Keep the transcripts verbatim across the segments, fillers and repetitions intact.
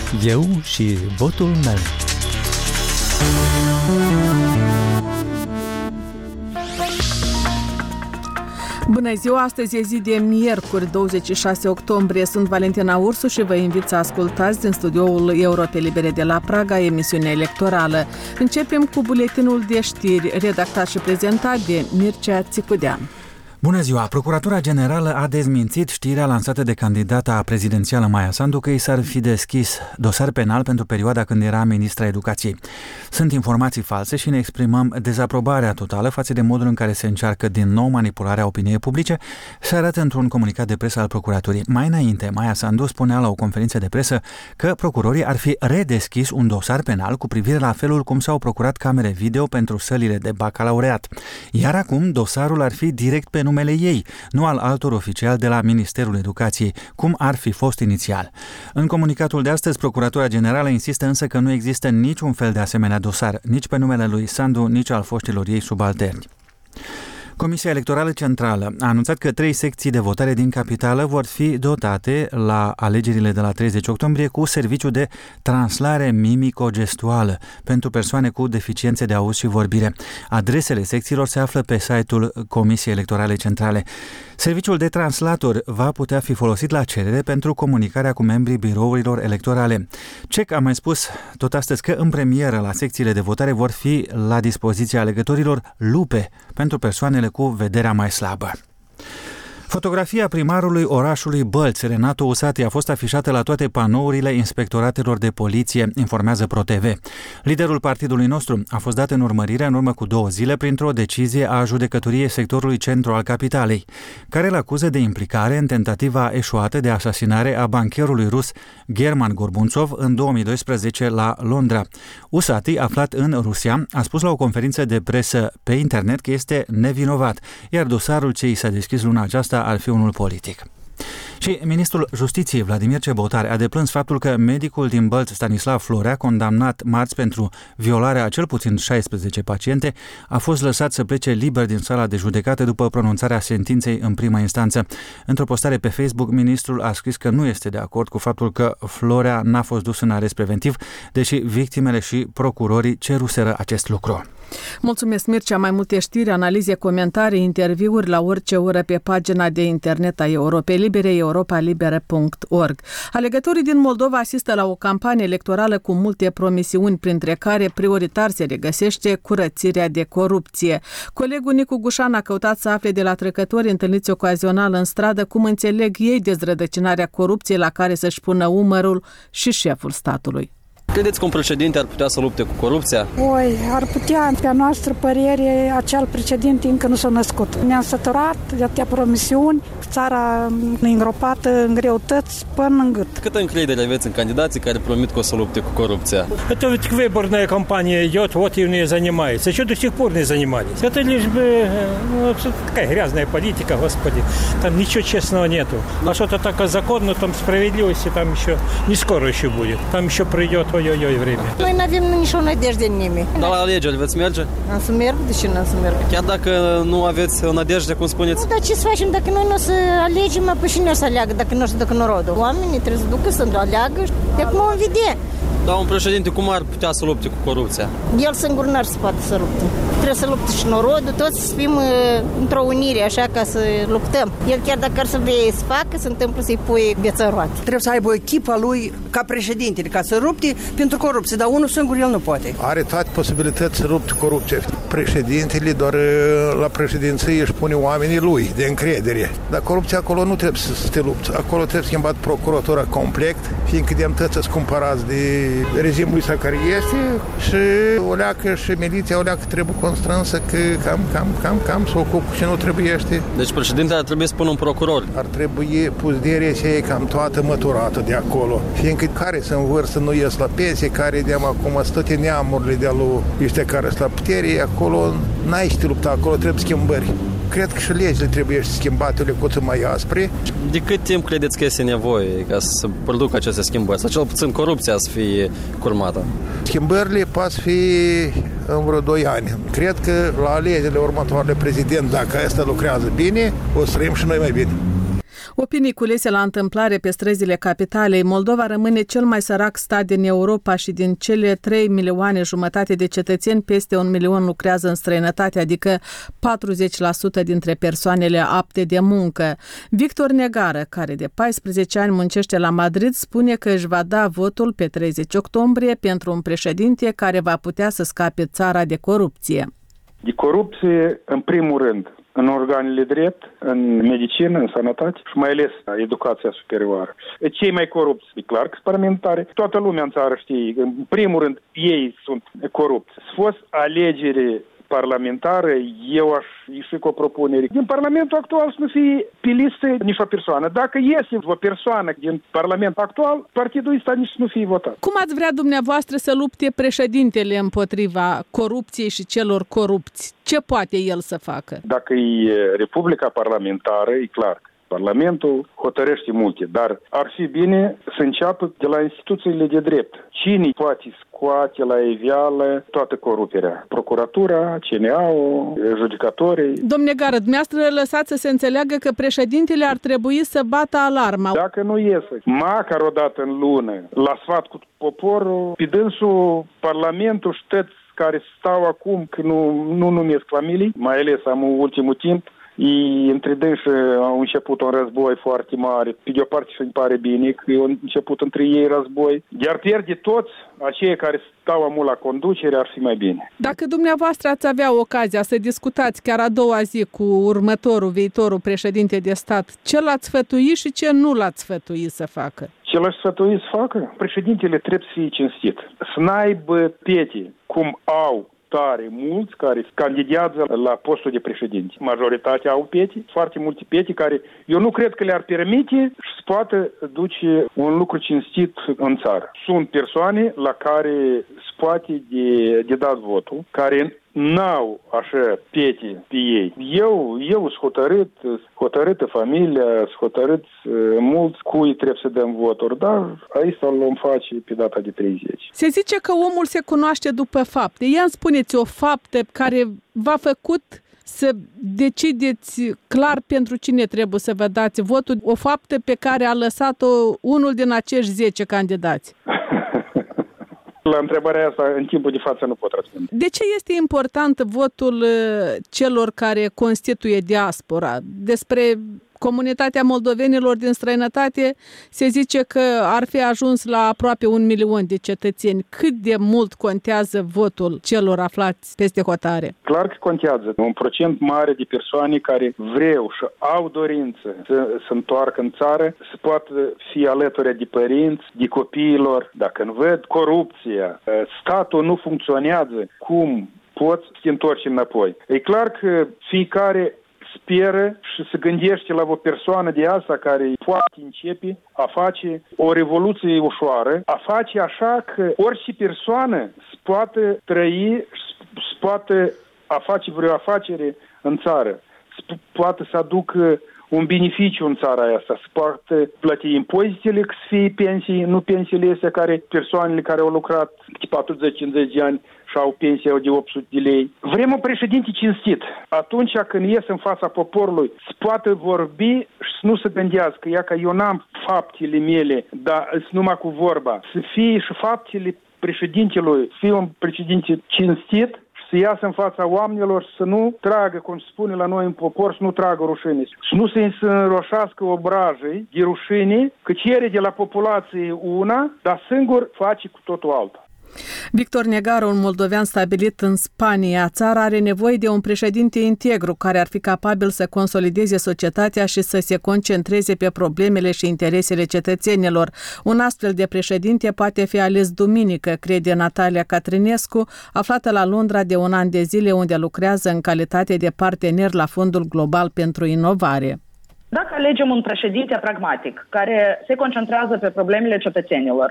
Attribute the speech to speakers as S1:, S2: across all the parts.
S1: Eu și votul meu.
S2: Bună ziua, astăzi e zi de miercuri, douăzeci și șase octombrie. Sunt Valentina Ursu și vă invit să ascultați din studioul Europe Libere de la Praga emisiunea electorală. Începem cu buletinul de știri, redactat și prezentat de Mircea Țicudean.
S3: Bună ziua! Procuratura Generală a dezmințit știrea lansată de candidata prezidențială Maia Sandu că i s-ar fi deschis dosar penal pentru perioada când era ministra educației. Sunt informații false și ne exprimăm dezaprobarea totală față de modul în care se încearcă din nou manipularea opiniei publice, se arată într-un comunicat de presă al procuraturii. Mai înainte, Maia Sandu spunea la o conferință de presă că procurorii ar fi redeschis un dosar penal cu privire la felul cum s-au procurat camere video pentru sălile de bacalaureat. Iar acum dosarul ar fi direct pe numele ei, nu al altor oficiali de la Ministerul Educației, cum ar fi fost inițial. În comunicatul de astăzi, Procuratura Generală insistă însă că nu există niciun fel de asemenea dosar, nici pe numele lui Sandu, nici al foștilor ei subalterni. Comisia Electorală Centrală a anunțat că trei secții de votare din capitală vor fi dotate la alegerile de la treizeci octombrie cu serviciu de translare mimico-gestuală pentru persoane cu deficiențe de auz și vorbire. Adresele secțiilor se află pe site-ul Comisiei Electorale Centrale. Serviciul de translator va putea fi folosit la cerere pentru comunicarea cu membrii birourilor electorale. C E C a mai spus tot astăzi că în premieră la secțiile de votare vor fi la dispoziția alegătorilor lupe pentru persoanele cu vederea mai slabă. Fotografia primarului orașului Bălți, Renato Usati, a fost afișată la toate panourile inspectoratelor de poliție, informează ProTV. Liderul partidului nostru a fost dat în urmărire în urmă cu două zile printr-o decizie a judecătoriei sectorului centru al capitalei, care îl acuză de implicare în tentativa eșuată de asasinare a bancherului rus German Gorbunțov în două mii doisprezece la Londra. Usati, aflat în Rusia, a spus la o conferință de presă pe internet că este nevinovat, iar dosarul ce i s-a deschis luna aceasta ar fi unul politic. Și ministrul Justiției Vladimir Cebotar a deplâns faptul că medicul din Bălți, Stanislav Florea, condamnat marți pentru violarea a cel puțin șaisprezece paciente, a fost lăsat să plece liber din sala de judecată după pronunțarea sentinței în prima instanță. Într-o postare pe Facebook, ministrul a scris că nu este de acord cu faptul că Florea n-a fost dus în arest preventiv, deși victimele și procurorii ceruseră acest lucru.
S2: Mulțumesc, Mircea. Mai multe știri, analize, comentarii, interviuri la orice oră pe pagina de internet a Europei Libere, europa liberă punct org. Alegătorii din Moldova asistă la o campanie electorală cu multe promisiuni, printre care prioritar se regăsește curățirea de corupție. Colegul Nicu Gușan a căutat să afle de la trecători întâlniți ocazional în stradă cum înțeleg ei dezrădăcinarea corupției la care să-și pună umărul și șeful statului.
S4: Credeți că un președinte ar putea să lupte cu corupția?
S5: Oi, ar putea, pe a noastră părere, acel președinte încă nu s-a născut. Ne-am săturat de atâtea promisiuni, țara îngropată în greutăți până în gât.
S4: Câtă încredere aveți în candidații care promit că o să lupte cu corupția?
S6: Это ведь выборная кампания идет, вот и в ней занимается. Что до сих пор не занимались? Это лишь бы, ну, такая грязная политика, господи. Там ничего честного нету. А что-то такое законно, там справедливости, там еще не скоро еще будет. Там еще придет oi-oi vreme.
S7: Noi nu avem nicio nădejde în nimeni.
S4: Dar la alegeri veți merge?
S7: Am să merg, de ce nu am să merg?
S4: Chiar dacă nu aveți o nădejde, cum spuneți?
S7: Nu, dar ce să facem dacă noi nu o să alegem, apoi și nu o să aleagă dacă nu știu, dacă nu rodul. Oamenii trebuie să ducă să aleagă și de acum o vedea.
S4: Dar un președinte cum ar putea să lupte cu corupția?
S7: El singur n-ar să poate să lupte. Trebuie să lupte și norodul, toți să fim uh, într-o unire, așa, ca să luptăm. El chiar dacă ar să vrea să facă, se întâmplă să-i pui viața roată.
S8: Trebuie să aibă o echipă lui ca președintele, ca să lupte pentru corupție, dar unul singur el nu poate.
S9: Are toate posibilități să lupte corupție. Președintele doar la președinție își pune oamenii lui de încredere. Dar corupția acolo nu trebuie să te lupți. Acolo trebuie schimbat procuratura complet, fiindcă de-am tăță cumpărați de regimul ăsta care este și o leacă și miliția o leacă trebuie constrânsă că cam, cam, cam, cam să ocup și nu trebuiește.
S4: Deci președintele ar trebui să pună un procuror.
S9: Ar trebui pus direcția cam toată măturată de acolo, fiindcă care sunt în vârstă nu ies la pensie, care de acum toate neamurile de-a lui ăștia care sunt la putere, acolo n-ai să te lupta, acolo trebuie schimbări. Cred că și legile trebuie schimbate cu cât mai aspre.
S4: De cât timp credeți că este nevoie ca să producă aceste schimbări? Sau cel puțin corupția să fie curmată?
S9: Schimbările pot fi în vreo doi ani. Cred că la alegerile următoare prezident, dacă asta lucrează bine, o să trăim și noi mai bine.
S2: Opinii culese la întâmplare pe străzile capitalei, Moldova rămâne cel mai sărac stat din Europa și din cele trei milioane jumătate de cetățeni, peste un milion lucrează în străinătate, adică patruzeci la sută dintre persoanele apte de muncă. Victor Negară, care de paisprezece ani muncește la Madrid, spune că își va da votul pe treizeci octombrie pentru un președinte care va putea să scape țara de corupție.
S10: De corupție, în primul rând, în organele drept, în medicină, în sănătate și mai ales educația superioară. Cei mai corupți, e clar că sunt parlamentari. Toată lumea în țară știe. În primul rând, ei sunt corupți. S-a fost alegere parlamentară, eu aș ieși cu o propunere. Din Parlamentul actual să nu fie pe listă nici o persoană. Dacă iese o persoană din Parlamentul actual, partidul ăsta nici nu fie votat.
S2: Cum ați vrea dumneavoastră să lupte președintele împotriva corupției și celor corupți? Ce poate el să facă?
S10: Dacă e Republica Parlamentară, e clar. Parlamentul hotărăște multe, dar ar fi bine să înceapă de la instituțiile de drept. Cine poate scoate la iveală toată coruperea? Procuratura, C N A-ul, judecatorii.
S2: Domne Gară, dumneavoastră lăsați să se înțeleagă că președintele ar trebui să bată alarma.
S10: Dacă nu iese, măcar o dată în lună, la sfat cu poporul, pe dânsul Parlamentul și toți care stau acum, că nu, nu numesc familii, mai ales am în ultimul timp, ei, între dânsi au început un război foarte mare. Pe de o parte și îmi pare bine că au început între ei război. Iar pierde toți aceia care stau amul la conducere, ar fi mai bine.
S2: Dacă dumneavoastră ați avea ocazia să discutați chiar a doua zi cu următorul, viitorul președinte de stat, ce l-ați sfătui și ce nu l-ați sfătui să facă?
S10: Ce l-aș sfătui să facă? Președintele trebuie să fie cinstit. Să n-aibă pete cum au tare mulți care candidează la postul de președinte. Majoritatea au peti, foarte multe peti care eu nu cred că le-ar permite să poată duce un lucru cinstit în țară. Sunt persoane la care se poate de, de dat votul, care n-au așa pete pe ei. Eu, eu sunt hotărât, hotărâtă familia, sunt hotărât uh, mulți cui trebuie să dăm voturi, dar aici o vom face pe data de treizeci.
S2: Se zice că omul se cunoaște după fapte. Ia îmi spuneți o faptă care v-a făcut să decideți clar pentru cine trebuie să vă dați votul, o faptă pe care a lăsat-o unul din acești zece candidați.
S10: La întrebarea asta, în timpul de față, nu pot răspunde.
S2: De ce este important votul celor care constituie diaspora? Despre comunitatea moldovenilor din străinătate se zice că ar fi ajuns la aproape un milion de cetățeni. Cât de mult contează votul celor aflați peste hotare?
S10: Clar că contează. Un procent mare de persoane care vreau și au dorință să se întoarcă în țară, să poată fi alături de părinți, de copiilor. Dacă nu văd corupția, statul nu funcționează, cum poți să te întorci înapoi? E clar că fiecare speră și se gândește la o persoană de asta care poate începe a face o revoluție ușoară, a face așa că orice persoană se poate trăi, se poate a face vreo afacere în țară, se poate să aducă un beneficiu în țara asta, se poate plăti impozitele, că să fie pensii, nu pensiile astea care persoanele care au lucrat patruzeci cincizeci de ani și au pensia de opt sute de lei. Vrem un președinte cinstit. Atunci când ies în fața poporului, să poată vorbi și să nu se gândească, ia că eu n-am faptele mele, dar sunt numai cu vorba. Să fie și faptele președintelui, să fie un președinte cinstit, să iasă în fața oamenilor, să nu tragă, cum se spune la noi în popor, să nu tragă rușine. Să nu se înroșească obrajii de rușine, că cere de la populație una, dar singur face cu totul alta.
S2: Victor Negară, un moldovean stabilit în Spania. Țara are nevoie de un președinte integru care ar fi capabil să consolideze societatea și să se concentreze pe problemele și interesele cetățenilor. Un astfel de președinte poate fi ales duminică, crede Natalia Catrinescu, aflată la Londra de un an de zile, unde lucrează în calitate de partener la Fondul Global pentru Inovare.
S11: Dacă alegem un președinte pragmatic care se concentrează pe problemele cetățenilor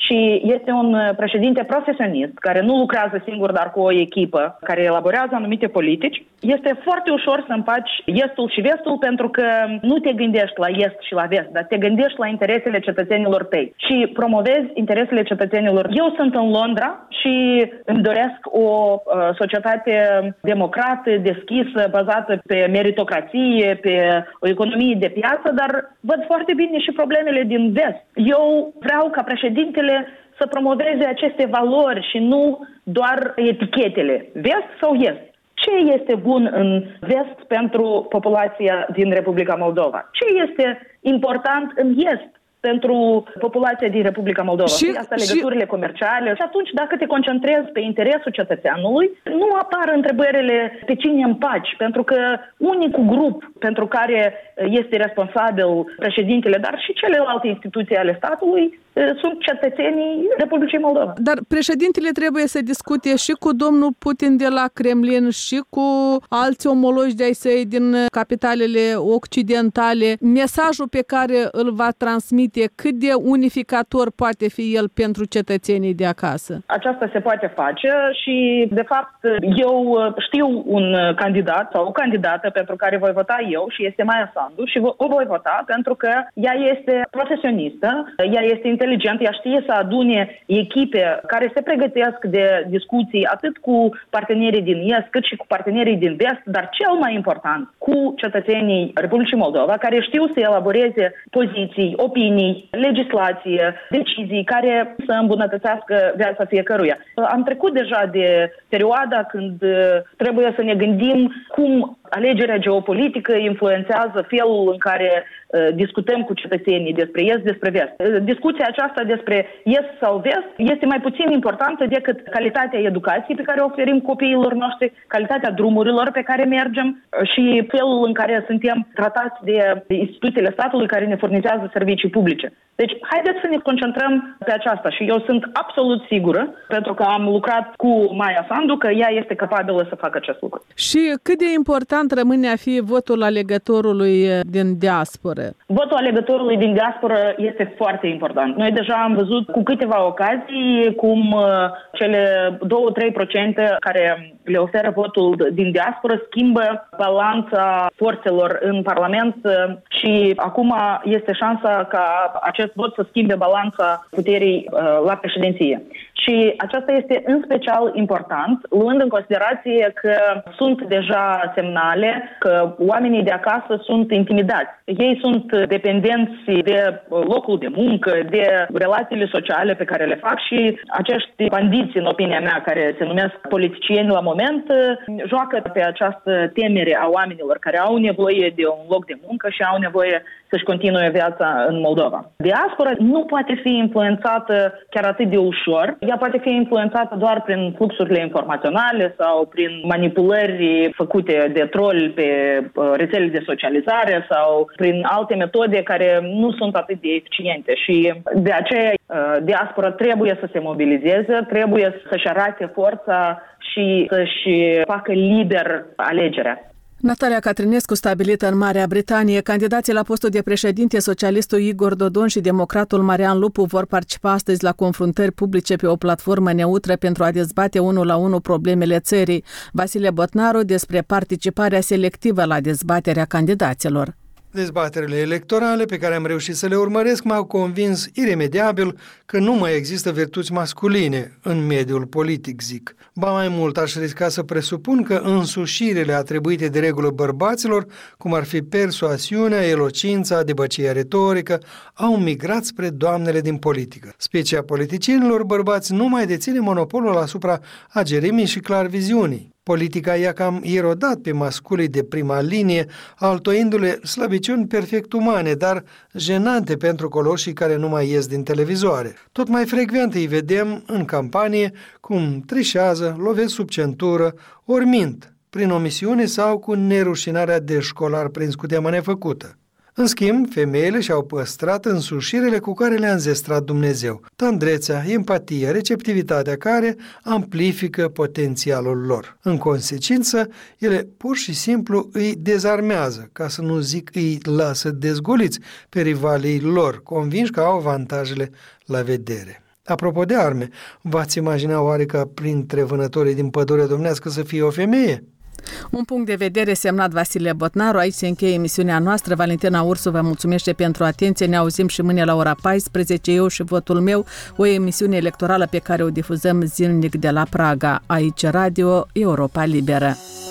S11: și este un președinte profesionist care nu lucrează singur, dar cu o echipă care elaborează anumite politici, este foarte ușor să împaci estul și vestul, pentru că nu te gândești la est și la vest, dar te gândești la interesele cetățenilor tăi și promovezi interesele cetățenilor. Eu sunt în Londra și îmi doresc o uh, societate democrată, deschisă, bazată pe meritocrație, pe o economie de piață, dar văd foarte bine și problemele din vest. Eu vreau ca președintele să promoveze aceste valori și nu doar etichetele, vest sau est. Ce este bun în vest pentru populația din Republica Moldova? Ce este important în est pentru populația din Republica Moldova?
S2: Și,
S11: asta legăturile și... comerciale. Și atunci, dacă te concentrezi pe interesul cetățeanului, nu apar întrebările pe cine împaci, pentru că unicul grup pentru care este responsabil președintele, dar și celelalte instituții ale statului, sunt cetățenii Republicii Moldova.
S2: Dar președintele trebuie să discute și cu domnul Putin de la Kremlin și cu alți omologi de-ai săi din capitalele occidentale. Mesajul pe care îl va transmite, cât de unificator poate fi el pentru cetățenii de acasă?
S11: Aceasta se poate face și, de fapt, eu știu un candidat sau o candidată pentru care voi vota eu și este Maia Sandu și o voi vota pentru că ea este profesionistă, ea este inteligent, ea știe să adune echipe care se pregătesc de discuții atât cu partenerii din Est cât și cu partenerii din Vest, dar cel mai important, cu cetățenii Republicii Moldova, care știu să elaboreze poziții, opinii, legislație, decizii care să îmbunătățească viața fiecăruia. Am trecut deja de perioada când trebuie să ne gândim cum alegerea geopolitică influențează felul în care uh, discutăm cu cetățenii despre est, despre vest. Uh, discuția aceasta despre est sau vest este mai puțin importantă decât calitatea educației pe care o oferim copiilor noștri, calitatea drumurilor pe care mergem uh, și felul în care suntem tratați de instituțiile statului care ne furnizează servicii publice. Deci, haideți să ne concentrăm pe aceasta și eu sunt absolut sigură, pentru că am lucrat cu Maia Sandu, că ea este capabilă să facă acest lucru.
S2: Și cât de important rămâne a fi votul alegătorului din diasporă?
S11: Votul alegătorului din diasporă este foarte important. Noi deja am văzut cu câteva ocazii cum cele două-trei la sută care le oferă votul din diasporă schimbă balanța forțelor în Parlament și acum este șansa ca acest vot să schimbe balanța puterii uh, la președinție. Și aceasta este în special important, luând în considerație că sunt deja semnale că oamenii de acasă sunt intimidați. Ei sunt dependenți de locul de muncă, de relațiile sociale pe care le fac și acești bandiți, în opinia mea, care se numesc politicieni la moment, joacă pe această temere a oamenilor care au nevoie de un loc de muncă și au nevoie să-și continue viața în Moldova. Diaspora nu poate fi influențată chiar atât de ușor. Ea poate fi influențată doar prin fluxurile informaționale sau prin manipulări făcute de troll pe rețele de socializare sau prin alte metode care nu sunt atât de eficiente. Și de aceea diaspora trebuie să se mobilizeze, trebuie să-și arate forța și să-și facă liber alegerea.
S2: Natalia Catrinescu, stabilită în Marea Britanie, candidații la postul de președinte, socialistul Igor Dodon și democratul Marian Lupu vor participa astăzi la confruntări publice pe o platformă neutră pentru a dezbate unul la unul problemele țării. Vasile Botnaru despre participarea selectivă la dezbaterea candidaților.
S12: Dezbaterile electorale pe care am reușit să le urmăresc m-au convins iremediabil că nu mai există virtuți masculine în mediul politic, zic. Ba mai mult, aș risca să presupun că însușirile atribuite de regulă bărbaților, cum ar fi persoasiunea, elocința, debăcia retorică, au migrat spre doamnele din politică. Specia politicienilor bărbați nu mai deține monopolul asupra agerimii și clarviziunii. Politica i-a cam erodat pe masculii de prima linie, altoindu-le slăbiciuni perfect umane, dar jenante pentru coloșii care nu mai ies din televizoare. Tot mai frecvent îi vedem în campanie cum trișează, lovesc sub centură, ori mint, prin omisiune sau cu nerușinarea de școlar prins cu teamă nefăcută. În schimb, femeile și-au păstrat însușirile cu care le-a înzestrat Dumnezeu, tandrețea, empatia, receptivitatea care amplifică potențialul lor. În consecință, ele pur și simplu îi dezarmează, ca să nu zic îi lasă dezgoliți pe rivalii lor, convinși că au avantajele la vedere. Apropo de arme, v-ați imagina oare ca printre vânătorii din pădurea domnească să fie o femeie?
S2: Un punct de vedere semnat Vasile Botnaru. Aici se încheie emisiunea noastră. Valentina Ursu vă mulțumește pentru atenție. Ne auzim și mâine la ora paisprezece. Eu și Votul meu, o emisiune electorală pe care o difuzăm zilnic de la Praga. Aici Radio Europa Liberă.